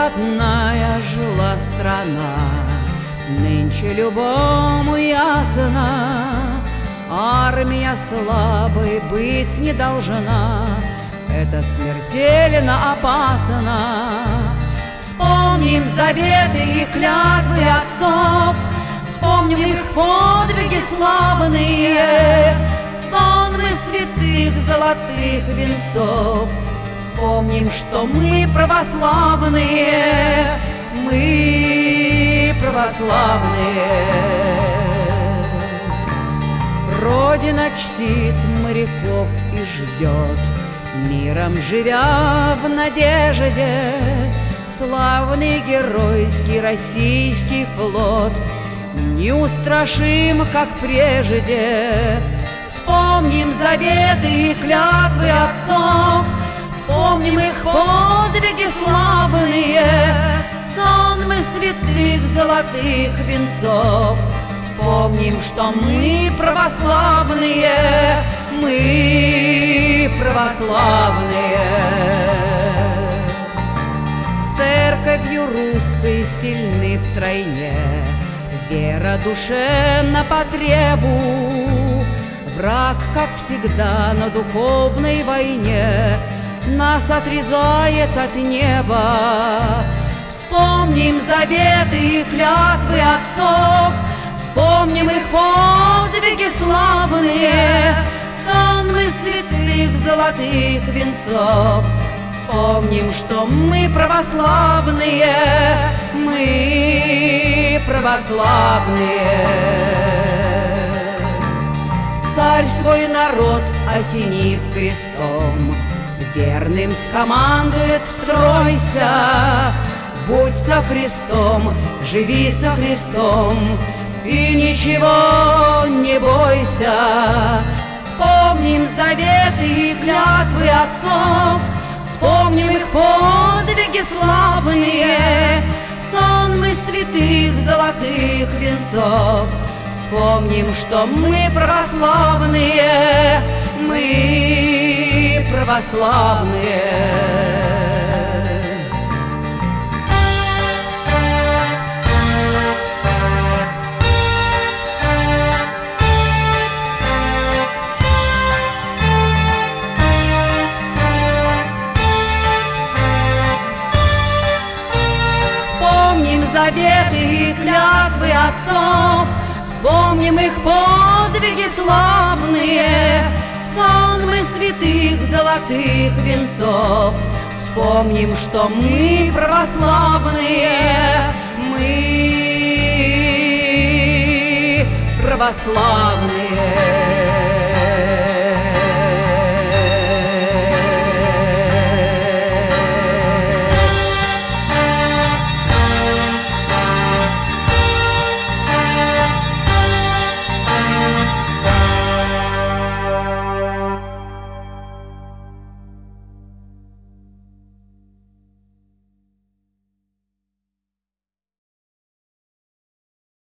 родная жила страна, нынче любому ясно, армия слабой быть не должна, это смертельно опасно. Вспомним заветы и клятвы отцов, вспомним их подвиги славные, сонмы святых золотых венцов. Вспомним, что мы православные, мы православные. Родина чтит моряков и ждет, миром живя в надежде. Славный геройский российский флот неустрашим, как прежде. Вспомним заветы и клятвы отцов, вспомним их подвиги славные, сонмы святых золотых венцов. Вспомним, что мы православные, мы православные. С церковью русской сильны втройне, вера душе на потребу. Враг, как всегда, на духовной войне нас отрезает от неба. Вспомним заветы и клятвы отцов, вспомним их подвиги славные, сонмы святых золотых венцов. Вспомним, что мы православные, мы православные. Царь свой народ осенив крестом, верным скомандует: стройся, будь со Христом, живи со Христом и ничего не бойся. Вспомним заветы и клятвы отцов, вспомним их подвиги славные, сонмы святых золотых венцов. Вспомним, что мы православные, мы православные. Вспомним заветы и клятвы отцов, вспомним их подвиги славные, сонмы святых золотых венцов. Вспомним, что мы православные, мы православные.